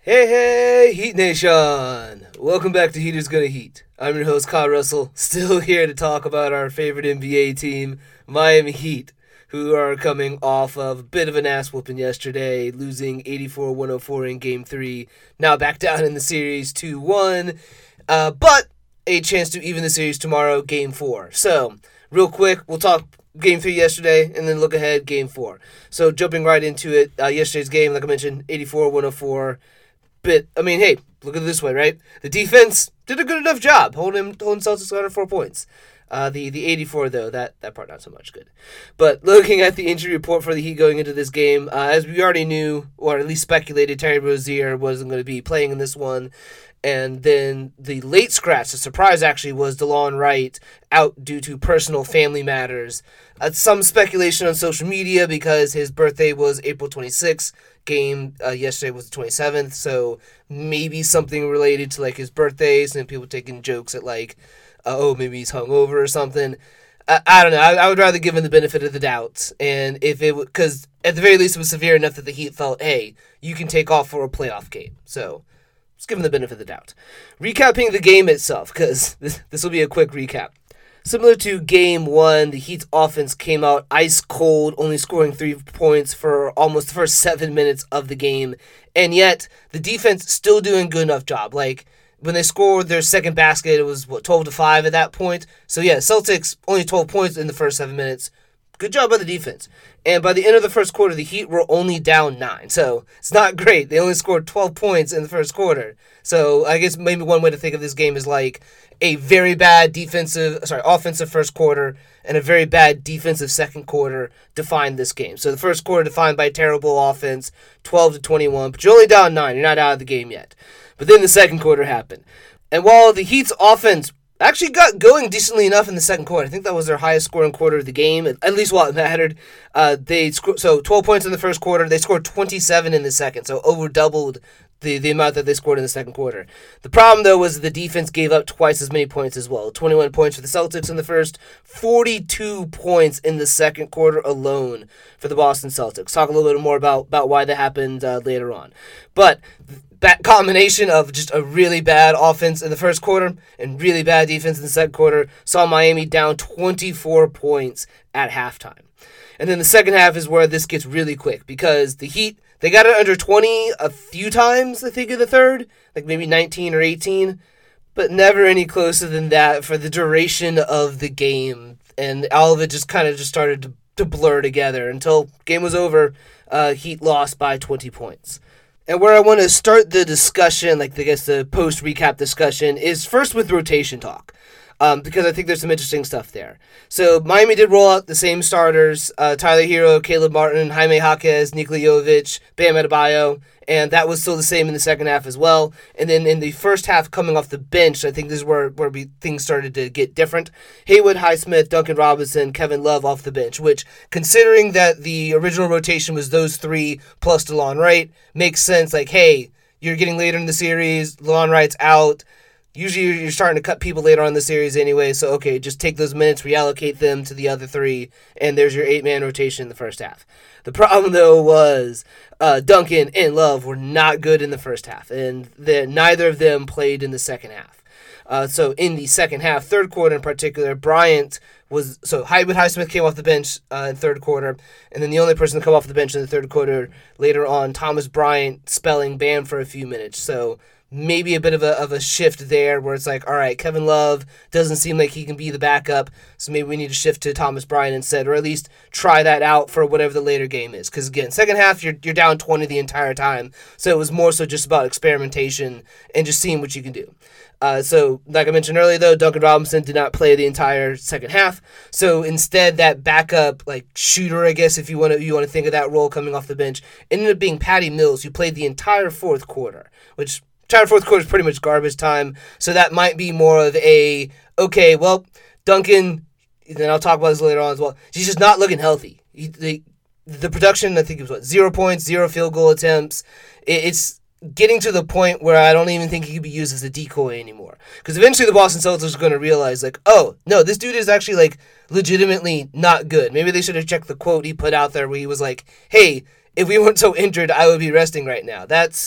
Hey, hey, Heat Nation! Welcome back to Heaters Gonna Heat. I'm your host, Kyle Russell, still here to talk about our favorite NBA team, Miami Heat, who are coming off of a bit of an ass whooping yesterday, losing 84-104 in Game 3, now back down in the series 2-1, but a chance to even the series tomorrow, Game 4. So, real quick, we'll talk Game 3 yesterday, and then look ahead, Game 4. So, jumping right into it, yesterday's game, like I mentioned, 84-104. But, I mean, hey, look at it this way, right? The defense did a good enough job holding Celtics under 4 points. The 84, though, that part not so much good. But looking at the injury report for the Heat going into this game, as we already knew, or at least speculated, Terry Rozier wasn't going to be playing in this one. And then the late scratch, the surprise actually, was DeLon Wright out due to personal family matters. Some speculation on social media because his birthday was April 26th. Game yesterday was the 27th, so maybe something related to like his birthdays and people taking jokes at like, maybe he's hungover or something. I don't know. I would rather give him the benefit of the doubt, and if it because at the very least it was severe enough that the Heat felt, hey, you can take off for a playoff game. So let's give him the benefit of the doubt. Recapping the game itself, because this will be a quick recap. Similar to Game 1, the Heat's offense came out ice cold, only scoring 3 points for almost the first 7 minutes of the game. And yet, the defense still doing a good enough job. Like, when they scored their second basket, it was, 12-5 at that point. So yeah, Celtics only 12 points in the first 7 minutes. Good job by the defense. And by the end of the first quarter, the Heat were only down 9. So it's not great. They only scored 12 points in the first quarter. So I guess maybe one way to think of this game is like a very bad offensive first quarter and a very bad defensive second quarter defined this game. So the first quarter defined by terrible offense, 12-21, but you're only down 9. You're not out of the game yet. But then the second quarter happened. And while the Heat's offense actually got going decently enough in the second quarter, I think that was their highest scoring quarter of the game, at least while it mattered. They scored 12 points in the first quarter. They scored 27 in the second, so over doubled the amount that they scored in the second quarter. The problem, though, was the defense gave up twice as many points as well. 21 points for the Celtics in the first, 42 points in the second quarter alone for the Boston Celtics. Talk a little bit more about why that happened later on. But that combination of just a really bad offense in the first quarter and really bad defense in the second quarter saw Miami down 24 points at halftime. And then the second half is where this gets really quick because the Heat, they got it under 20 a few times, I think, in the third, like maybe 19 or 18, but never any closer than that for the duration of the game. And all of it just kind of started to blur together until game was over. Heat lost by 20 points. And where I want to start the discussion, like I guess the post-recap discussion, is first with rotation talk. Because I think there's some interesting stuff there. So Miami did roll out the same starters, Tyler Hero, Caleb Martin, Jaime Jaquez, Nikola Jovic, Bam Adebayo, and that was still the same in the second half as well. And then in the first half, coming off the bench, I think this is where things started to get different. Haywood Highsmith, Duncan Robinson, Kevin Love off the bench, which, considering that the original rotation was those three plus DeLon Wright, makes sense. Like, hey, you're getting later in the series, DeLon Wright's out. Usually you're starting to cut people later on in the series anyway, so okay, just take those minutes, reallocate them to the other three, and there's your 8-man rotation in the first half. The problem, though, was Duncan and Love were not good in the first half, and neither of them played in the second half. So in the second half, third quarter in particular, Haywood Highsmith came off the bench in third quarter, and then the only person to come off the bench in the third quarter later on, Thomas Bryant spelling Bam for a few minutes. So maybe a bit of a shift there where it's like, all right, Kevin Love doesn't seem like he can be the backup, so maybe we need to shift to Thomas Bryant instead, or at least try that out for whatever the later game is. Because again, second half, you're down 20 the entire time, so it was more so just about experimentation and just seeing what you can do. So, like I mentioned earlier, though, Duncan Robinson did not play the entire second half. So instead, that backup, like shooter, I guess, if you want to think of that role coming off the bench, ended up being Patty Mills, who played the entire fourth quarter, which entire fourth quarter is pretty much garbage time. So that might be more of Duncan, and I'll talk about this later on as well, he's just not looking healthy. The production, I think it was 0 points, 0 field goal attempts. It's getting to the point where I don't even think he could be used as a decoy anymore. Because eventually the Boston Celtics are going to realize, like, oh, no, this dude is actually, like, legitimately not good. Maybe they should have checked the quote he put out there where he was like, hey, if we weren't so injured, I would be resting right now. That's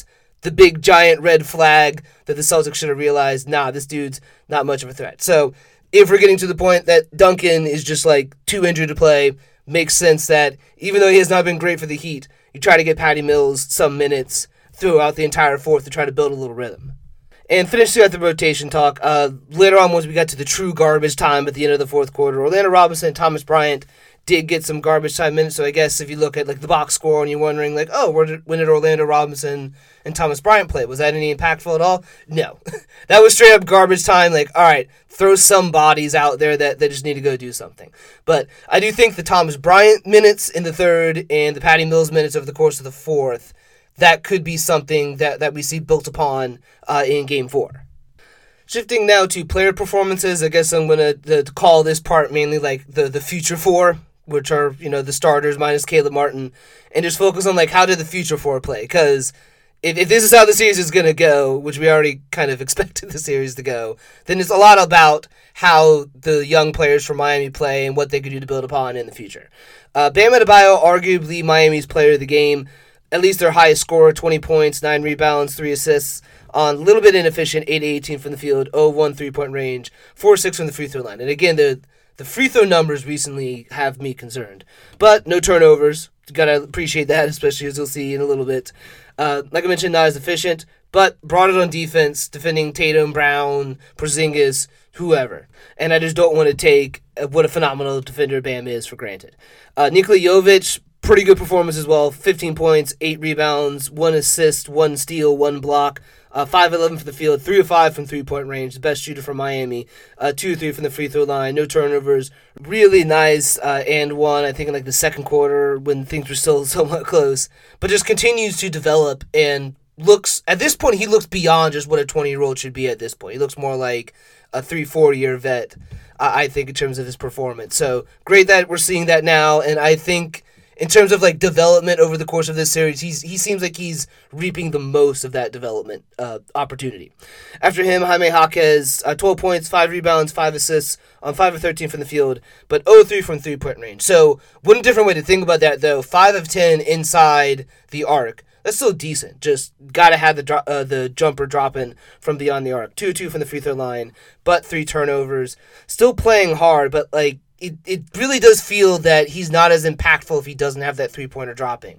the big giant red flag that the Celtics should have realized, nah, this dude's not much of a threat. So if we're getting to the point that Duncan is just like too injured to play, makes sense that even though he has not been great for the Heat, you try to get Patty Mills some minutes throughout the entire fourth to try to build a little rhythm. And finishing out the rotation talk, later on once we got to the true garbage time at the end of the fourth quarter, Orlando Robinson and Thomas Bryant did get some garbage time minutes. So I guess if you look at like the box score and you're wondering like, oh, when did Orlando Robinson and Thomas Bryant play? Was that any impactful at all? No. That was straight up garbage time. Like, all right, throw some bodies out there that just need to go do something. But I do think the Thomas Bryant minutes in the third and the Patty Mills minutes over the course of the fourth, that could be something that we see built upon in Game 4. Shifting now to player performances, I guess I'm going to call this part mainly like the future four, which are, the starters minus Caleb Martin, and just focus on like how did the future four play? Because if this is how the series is going to go, which we already kind of expected the series to go, then it's a lot about how the young players from Miami play and what they could do to build upon in the future. Bam Adebayo, arguably Miami's player of the game, at least their highest scorer, 20 points, 9 rebounds, 3 assists, on a little bit inefficient, 8-18 from the field, 0-1 3-point range, 4-6 from the free throw line. And again, the free throw numbers recently have me concerned. But no turnovers. You gotta appreciate that, especially as you'll see in a little bit. Like I mentioned, not as efficient, but brought it on defense, defending Tatum, Brown, Porzingis, whoever. And I just don't want to take what a phenomenal defender Bam is for granted. Nikola Jovic, pretty good performance as well. 15 points, 8 rebounds, 1 assist, 1 steal, 1 block. 5-11 for the field, 3-5 from three-point range, the best shooter from Miami. 2-3 from the free throw line, no turnovers. Really nice and one, I think, in like the second quarter when things were still somewhat close. But just continues to develop and looks, at this point, he looks beyond just what a 20-year-old should be at this point. He looks more like a 3-4 year vet, I think, in terms of his performance. So great that we're seeing that now, and I think in terms of like development over the course of this series, he seems like he's reaping the most of that development opportunity. After him, Jaime Jaquez, 12 points, 5 rebounds, 5 assists on 5 of 13 from the field, but 0-3 from three-point range. So one different way to think about that, though, 5 of 10 inside the arc. That's still decent. Just gotta have the jumper dropping from beyond the arc. 2-2 from the free throw line, but 3 turnovers. Still playing hard, but like, It really does feel that he's not as impactful if he doesn't have that three-pointer dropping.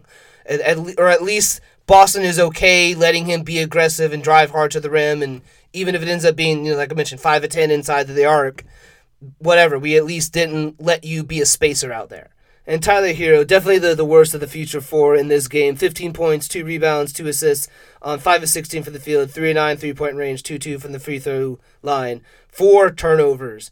Or at least Boston is okay letting him be aggressive and drive hard to the rim, and even if it ends up being, like I mentioned, 5 of 10 inside of the arc, whatever, we at least didn't let you be a spacer out there. And Tyler Hero, definitely the worst of the future four in this game. 15 points, 2 rebounds, 2 assists on 5 of 16 for the field, 3-9 three-point range, 2-2 from the free throw line, 4 turnovers.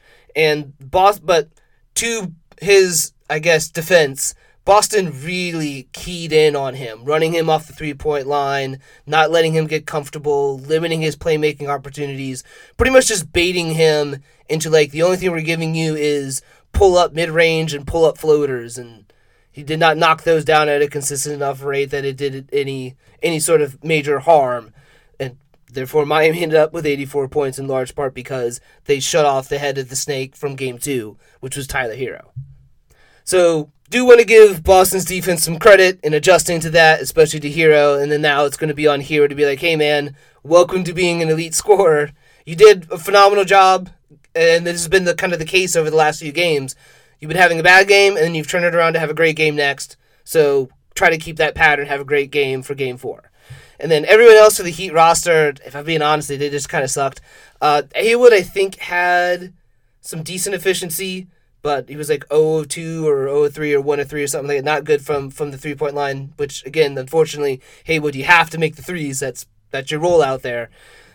But to his, I guess, defense, Boston really keyed in on him, running him off the three-point line, not letting him get comfortable, limiting his playmaking opportunities, pretty much just baiting him into, like, the only thing we're giving you is pull-up mid-range and pull-up floaters, and he did not knock those down at a consistent enough rate that it did any sort of major harm, and therefore Miami ended up with 84 points in large part because they shut off the head of the snake from Game 2, which was Tyler Hero. So, do want to give Boston's defense some credit in adjusting to that, especially to Hero, and then now it's going to be on Hero to be like, hey man, welcome to being an elite scorer. You did a phenomenal job, and this has been the kind of the case over the last few games. You've been having a bad game, and then you've turned it around to have a great game next, so try to keep that pattern, have a great game for Game 4. And then everyone else for the Heat roster, if I'm being honest, they just kind of sucked. Haywood, I think, had some decent efficiency, but he was like 0-2 or 0-3 or 1-3 or something like that. Not good from the three-point line, which, again, unfortunately, Haywood, you have to make the threes. That's your role out there.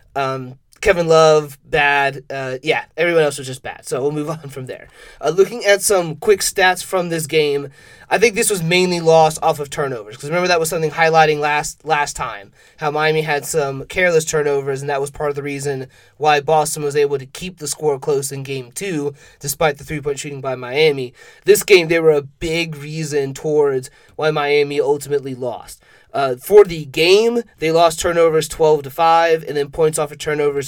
Kevin Love, bad. Everyone else was just bad. So we'll move on from there. Looking at some quick stats from this game, I think this was mainly lost off of turnovers. Because remember, that was something highlighting last time, how Miami had some careless turnovers, and that was part of the reason why Boston was able to keep the score close in Game 2, despite the three-point shooting by Miami. This game, they were a big reason towards why Miami ultimately lost. For the game, they lost turnovers 12-5, and then points off of turnovers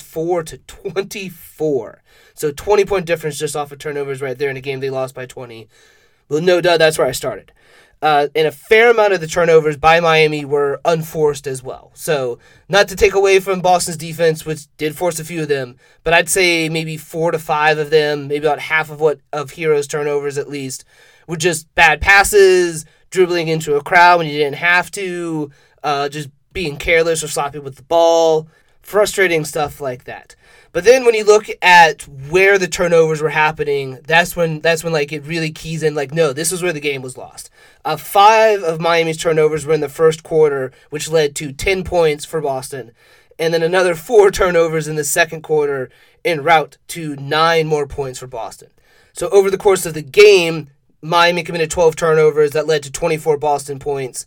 4-24. So 20-point difference just off of turnovers right there in a game they lost by 20. Well, no duh, that's where I started. And a fair amount of the turnovers by Miami were unforced as well. So, not to take away from Boston's defense, which did force a few of them, but I'd say maybe 4 to 5 of them, maybe about half of Hero's turnovers at least, were just bad passes, dribbling into a crowd when you didn't have to, just being careless or sloppy with the ball, frustrating stuff like that. But then when you look at where the turnovers were happening, that's when like it really keys in, like, no, this is where the game was lost. 5 of Miami's turnovers were in the first quarter, which led to 10 points for Boston. And then another 4 turnovers in the second quarter en route to 9 more points for Boston. So over the course of the game, Miami committed 12 turnovers that led to 24 Boston points.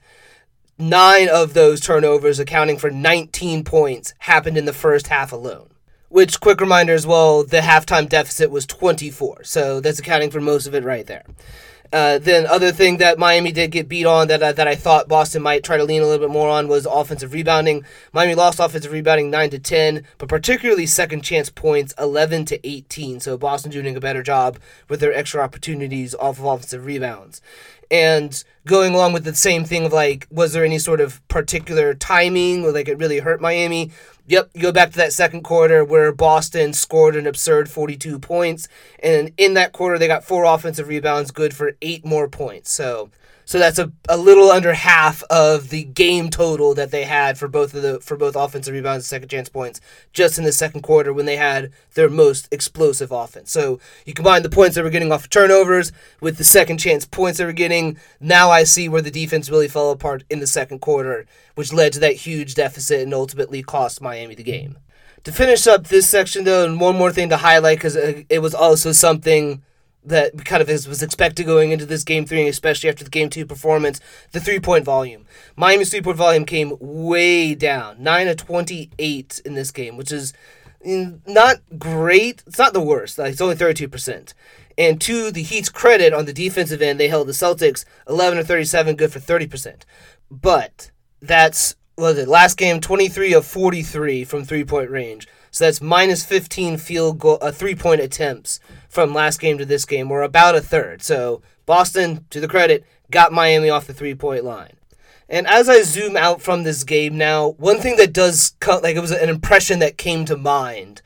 9 of those turnovers, accounting for 19 points, happened in the first half alone. Which, quick reminder as well, the halftime deficit was 24, so that's accounting for most of it right there. Then other thing that Miami did get beat on that I thought Boston might try to lean a little bit more on was offensive rebounding. Miami lost offensive rebounding 9-10, but particularly second chance points 11-18. So Boston doing a better job with their extra opportunities off of offensive rebounds. And going along with the same thing of, like, was there any sort of particular timing where, like, it really hurt Miami? Yep, you go back to that second quarter where Boston scored an absurd 42 points, and in that quarter they got 4 offensive rebounds, good for 8 more points. So that's a little under half of the game total that they had for both offensive rebounds and second chance points just in the second quarter when they had their most explosive offense. So you combine the points they were getting off of turnovers with the second chance points they were getting. Now I see where the defense really fell apart in the second quarter, which led to that huge deficit and ultimately cost Miami the game. To finish up this section, though, and one more thing to highlight, because it was also something that kind of was expected going into this Game 3, especially after the Game 2 performance, the three-point volume. Miami's three-point volume came way down, 9 of 28 in this game, which is not great. It's not the worst. It's only 32%. And to the Heat's credit, on the defensive end, they held the Celtics 11 of 37, good for 30%. But that's, last game, 23 of 43 from three-point range. So that's minus 15 three-point attempts from last game to this game, or about a third. So Boston, to the credit, got Miami off the three-point line. And as I zoom out from this game now, one thing that does come, like, it was an impression that came to mind,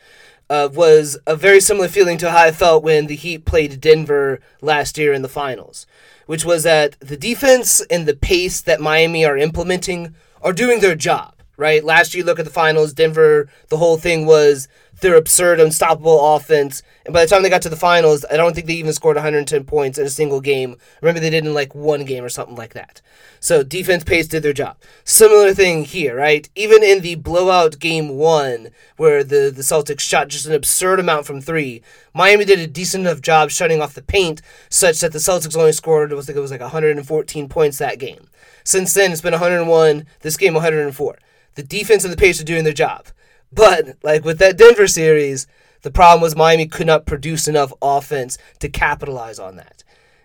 was a very similar feeling to how I felt when the Heat played Denver last year in the finals, which was that the defense and the pace that Miami are implementing are doing their job. Right? Last year, look at the finals, Denver, the whole thing was their absurd, unstoppable offense. And by the time they got to the finals, I don't think they even scored 110 points in a single game. Remember, they did in like one game or something like that. So defense pace did their job. Similar thing here, right? Even in the blowout game 1, where the Celtics shot just an absurd amount from 3, Miami did a decent enough job shutting off the paint such that the Celtics only scored, it was like 114 points that game. Since then, it's been 101, this game 104. The defense and the pace are doing their job. But, like with that Denver series, the problem was Miami could not produce enough offense to capitalize on that.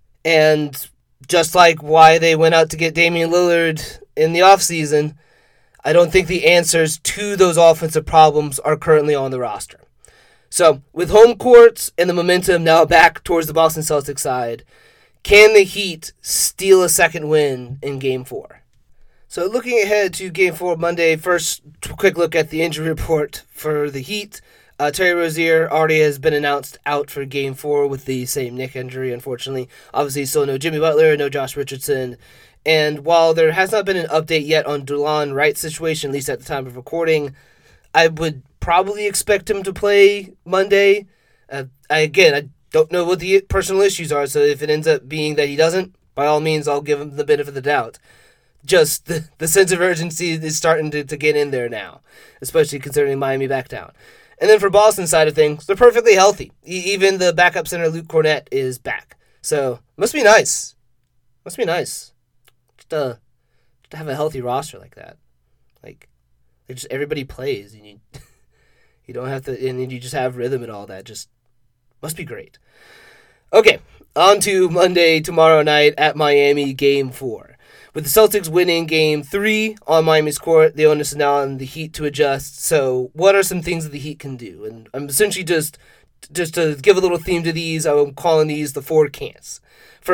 And just like why they went out to get Damian Lillard in the offseason, I don't think the answers to those offensive problems are currently on the roster. So, with home courts and the momentum now back towards the Boston Celtics side, can the Heat steal a second win in Game 4? So looking ahead to Game 4 Monday, first quick look at the injury report for the Heat. Terry Rozier already has been announced out for Game 4 with the same neck injury, unfortunately. Obviously, still no Jimmy Butler, no Josh Richardson. And while there has not been an update yet on Delon Wright's situation, at least at the time of recording, I would probably expect him to play Monday. I don't know what the personal issues are, so if it ends up being that he doesn't, by all means, I'll give him the benefit of the doubt. Just the sense of urgency is starting to get in there now, especially considering Miami back down. And then for Boston's side of things, they're perfectly healthy. Even the backup center, Luke Cornett, is back. So, must be nice. Just to have a healthy roster like that. Like, just everybody plays, and you don't have to, and you just have rhythm and all that. Just must be great. Okay, on to Monday, tomorrow night at Miami, Game 4. With the Celtics winning Game 3 on Miami's court, the onus is now on the Heat to adjust. So what are some things that the Heat can do? And I'm essentially just to give a little theme to these, I'm calling these the 4 can'ts. First,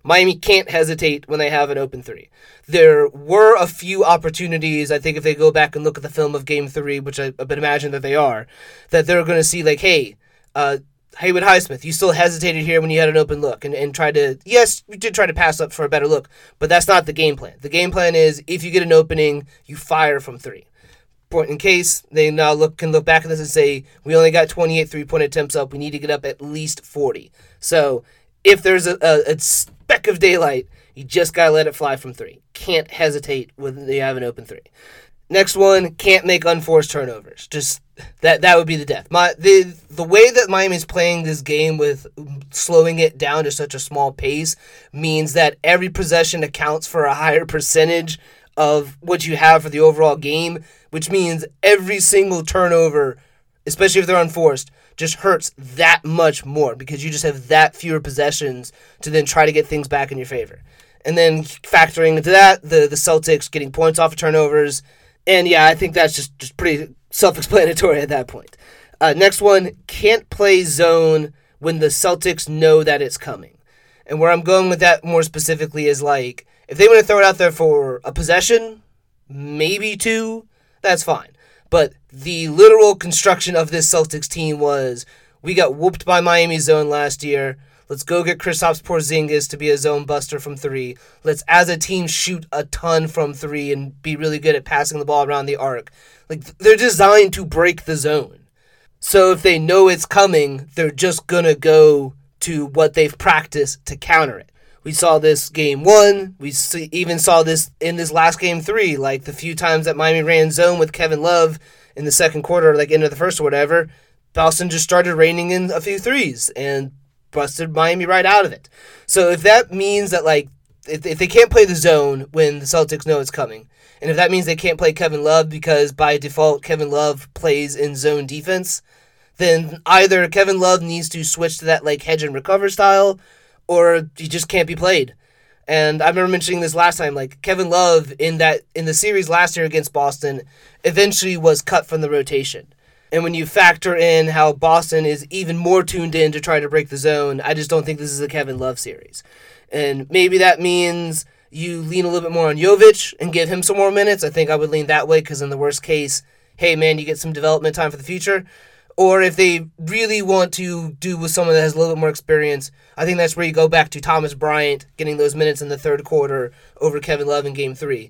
Miami can't hesitate when they have an open three. There were a few opportunities, I think if they go back and look at the film of Game 3, which I would imagine that they are, that they're going to see like, hey, Haywood Highsmith, you still hesitated here when you had an open look and tried to, yes, you did try to pass up for a better look, but that's not the game plan. The game plan is if you get an opening, you fire from three. Point in case, they now can look back at this and say, we only got 28 three-point attempts up, we need to get up at least 40. So if there's a speck of daylight, you just got to let it fly from three. Can't hesitate when they have an open three. Next one, can't make unforced turnovers. Just that would be the death. The way that Miami's playing this game with slowing it down to such a small pace means that every possession accounts for a higher percentage of what you have for the overall game, which means every single turnover, especially if they're unforced, just hurts that much more because you just have that fewer possessions to then try to get things back in your favor. And then factoring into that, the Celtics getting points off of turnovers. And yeah, I think that's just pretty self-explanatory at that point. Next one, can't play zone when the Celtics know that it's coming. And where I'm going with that more specifically is like, if they want to throw it out there for a possession, maybe two, that's fine. But the literal construction of this Celtics team was, we got whooped by Miami zone last year. Let's go get Kristaps Porzingis to be a zone buster from three. Let's, as a team, shoot a ton from three and be really good at passing the ball around the arc. Like, they're designed to break the zone. So if they know it's coming, they're just going to go to what they've practiced to counter it. We saw this game 1. We even saw this in this last game 3. Like, the few times that Miami ran zone with Kevin Love in the second quarter, like into the first or whatever, Boston just started raining in a few threes and busted Miami right out of it. So if that means that, like, if they can't play the zone when the Celtics know it's coming, and if that means they can't play Kevin Love because by default Kevin Love plays in zone defense, then either Kevin Love needs to switch to that, like, hedge and recover style, or he just can't be played. And I remember mentioning this last time, like, Kevin Love in the series last year against Boston eventually was cut from the rotation. And when you factor in how Boston is even more tuned in to try to break the zone, I just don't think this is a Kevin Love series. And maybe that means you lean a little bit more on Jovic and give him some more minutes. I think I would lean that way because in the worst case, hey, man, you get some development time for the future. Or if they really want to do with someone that has a little bit more experience, I think that's where you go back to Thomas Bryant getting those minutes in the third quarter over Kevin Love in Game 3.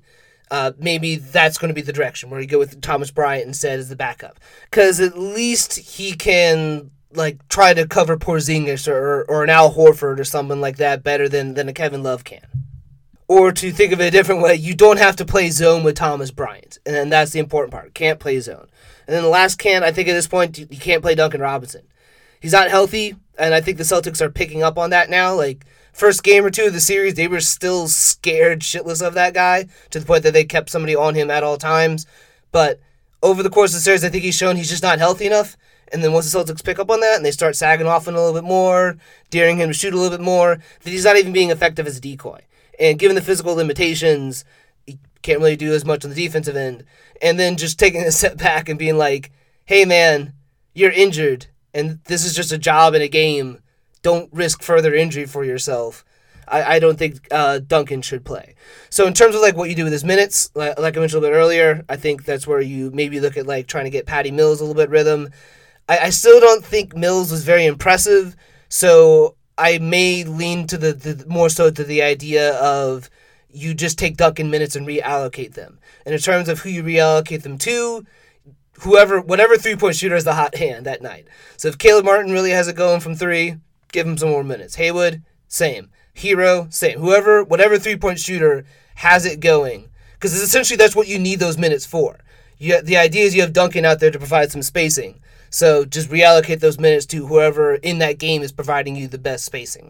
Maybe that's going to be the direction where you go with Thomas Bryant instead as the backup. Because at least he can, like, try to cover Porzingis or an Al Horford or something like that better than a Kevin Love can. Or to think of it a different way, you don't have to play zone with Thomas Bryant. And then that's the important part. Can't play zone. And then the last can't, I think at this point, you can't play Duncan Robinson. He's not healthy, and I think the Celtics are picking up on that now. Like, first game or two of the series, they were still scared shitless of that guy to the point that they kept somebody on him at all times. But over the course of the series, I think he's shown he's just not healthy enough. And then once the Celtics pick up on that and they start sagging off him a little bit more, daring him to shoot a little bit more, that he's not even being effective as a decoy. And given the physical limitations, he can't really do as much on the defensive end. And then just taking a step back and being like, hey, man, you're injured, and this is just a job in a game. Don't risk further injury for yourself. I don't think Duncan should play. So in terms of, like, what you do with his minutes, like I mentioned a little bit earlier, I think that's where you maybe look at, like, trying to get Patty Mills a little bit rhythm. I still don't think Mills was very impressive, so I may lean to the more so to the idea of you just take Duncan minutes and reallocate them. And in terms of who you reallocate them to, whatever three-point shooter has the hot hand that night. So if Caleb Martin really has it going from three, give him some more minutes. Haywood, same. Hero, same. Whatever three-point shooter has it going. Because essentially that's what you need those minutes for. The idea is you have Duncan out there to provide some spacing. So just reallocate those minutes to whoever in that game is providing you the best spacing.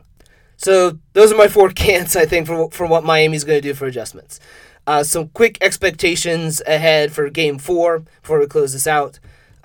So those are my 4 can'ts, I think, for what Miami's going to do for adjustments. Some quick expectations ahead for Game 4 before we close this out.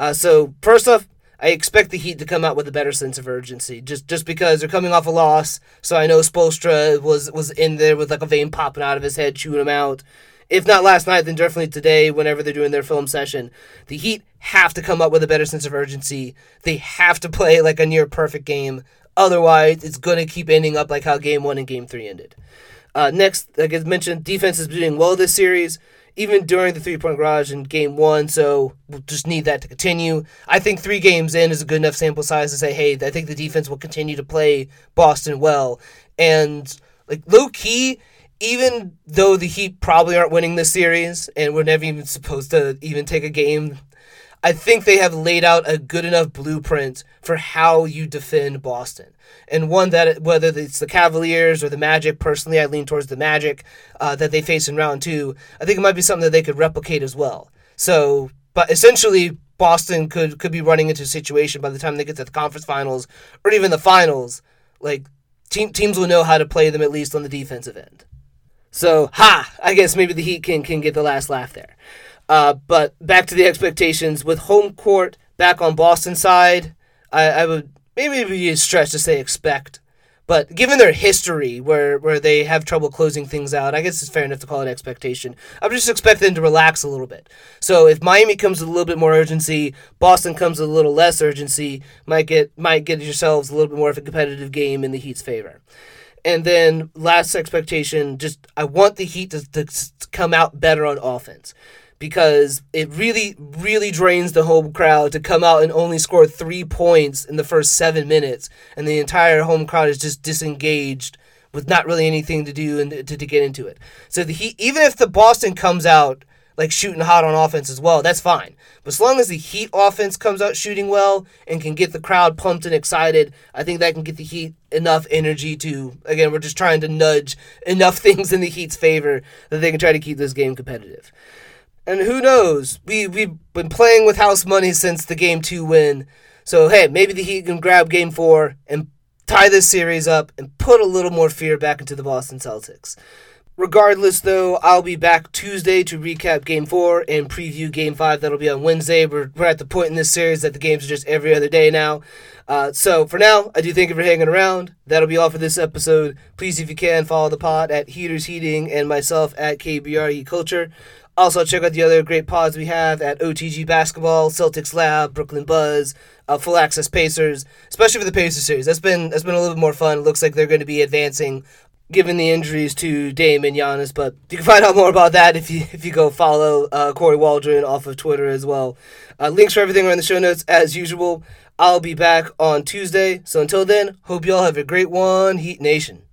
So first off, I expect the Heat to come out with a better sense of urgency, just because they're coming off a loss. So I know Spoelstra was in there with, like, a vein popping out of his head, chewing him out. if not last night, then definitely today, whenever they're doing their film session. The Heat have to come up with a better sense of urgency. They have to play like a near perfect game. Otherwise, it's going to keep ending up like how Game 1 and Game 3 ended. Next, like I mentioned, defense is doing well this series, even during the three-point garage in Game 1, so we'll just need that to continue. I think 3 games in is a good enough sample size to say, hey, I think the defense will continue to play Boston well. And like low-key, even though the Heat probably aren't winning this series, and we're never even supposed to even take a game, I think they have laid out a good enough blueprint for how you defend Boston. And one that, whether it's the Cavaliers or the Magic, personally I lean towards the Magic, that they face in round 2, I think it might be something that they could replicate as well. So, but essentially, Boston could be running into a situation by the time they get to the conference finals, or even the finals, like, teams will know how to play them at least on the defensive end. So, I guess maybe the Heat can get the last laugh there. But back to the expectations. With home court back on Boston's side, I would maybe be a stretch to say expect. But given their history where they have trouble closing things out, I guess it's fair enough to call it expectation. I would just expect them to relax a little bit. So if Miami comes with a little bit more urgency, Boston comes with a little less urgency, might get yourselves a little bit more of a competitive game in the Heat's favor. And then last expectation, just I want the Heat to come out better on offense, because it really, really drains the home crowd to come out and only score 3 points in the first 7 minutes, and the entire home crowd is just disengaged with not really anything to do and to get into it. So the Heat, even if the Boston comes out like shooting hot on offense as well, that's fine. But as long as the Heat offense comes out shooting well and can get the crowd pumped and excited, I think that can get the Heat enough energy to, again, we're just trying to nudge enough things in the Heat's favor that they can try to keep this game competitive. And who knows? We've been playing with house money since the Game 2 win. So, hey, maybe the Heat can grab Game 4 and tie this series up and put a little more fear back into the Boston Celtics. Regardless, though, I'll be back Tuesday to recap Game 4 and preview Game 5. That'll be on Wednesday. We're at the point in this series that the games are just every other day now. So for now, I do thank you for hanging around. That'll be all for this episode. Please, if you can, follow the pod at Heaters Heating and myself at KBR Culture. Also, check out the other great pods we have at OTG Basketball, Celtics Lab, Brooklyn Buzz, Full Access Pacers, especially for the Pacers series. That's been a little bit more fun. It looks like they're going to be advancing given the injuries to Dame and Giannis, but you can find out more about that if you go follow Corey Waldron off of Twitter as well. Links for everything are in the show notes as usual. I'll be back on Tuesday, so until then, hope you all have a great one, Heat Nation.